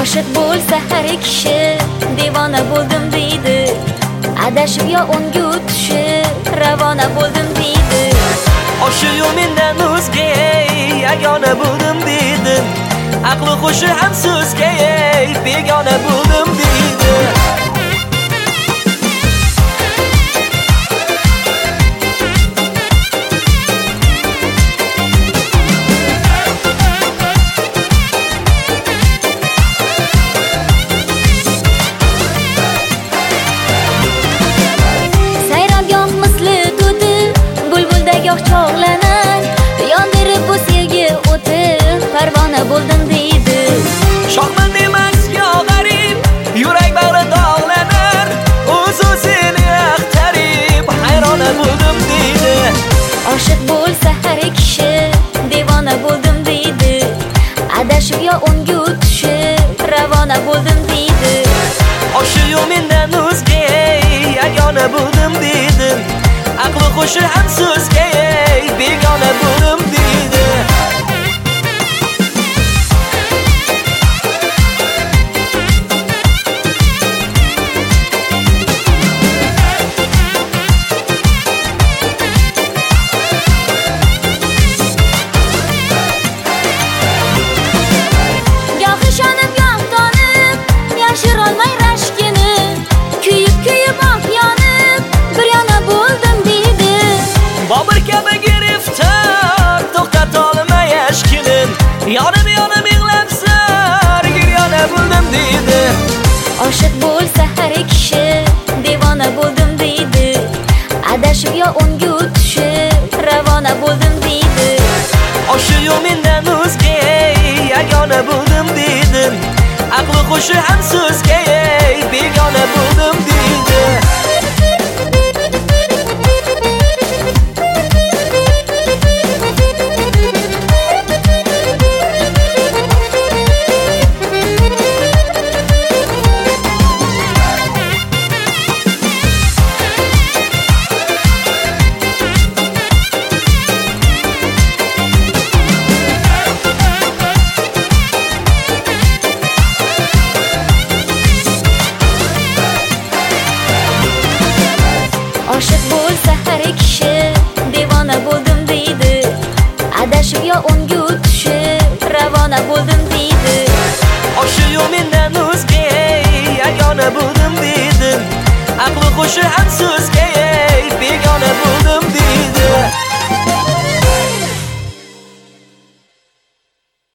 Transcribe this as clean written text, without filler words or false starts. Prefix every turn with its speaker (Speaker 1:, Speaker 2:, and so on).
Speaker 1: Oshiq bo'lsa har kishi devona bo'ldim deydi. Adashib yo o'nga o'tishib ravona bo'ldim deydi.
Speaker 2: Oshiq mendan o'zga yagona bo'ldim deydi. Aqli xushi ham so'zga begona bo'ldim deydi.
Speaker 1: Chog'lanar yondirib bu sevgi o'ti parvona bo'ldim deydi.
Speaker 2: Shohman emas yo g'arib, yurak bag'ri dog'lanar, o'zi seni axtarib hayrona bo'ldim deydi.
Speaker 1: Oshiq bo'lsa har kishi devona bo'ldim deydi. Adashib yo o'nga o'tishib ravona bo'ldim deydi.
Speaker 2: Oshiq mendan o'zga yagona bo'ldim deydi. Aqli xushi ham so'zga begona bo'ldim deydi.
Speaker 1: Goh ishonib goh tonib yashirolmay rashkini, kuyib oq yonib bir yana bo'ldim deydi.
Speaker 2: Bobur kabi giriftar to'xtatolmay ashkinim, yonib yig'lab giryona bo'ldim deydi.
Speaker 1: Oshiq bo'lsa har kishi devona bo'ldim deydi. Adashib yo o'nga o'tishib ravona bo'ldim deydi.
Speaker 2: Oshiq mendan o'zga yagona bo'ldim deydi. Aqli xushi ham so'zga begona bo'ldim deydi.
Speaker 1: Oshiq bo'lsa har kishi devona bo'ldim deydi. Adashib yo o'nga o'tishib ravona bo'ldim deydi.
Speaker 2: Oshiq mendan o'zga yagona bo'ldim deydi. Aqli xushi ham so'zga begona bo'ldim deydi.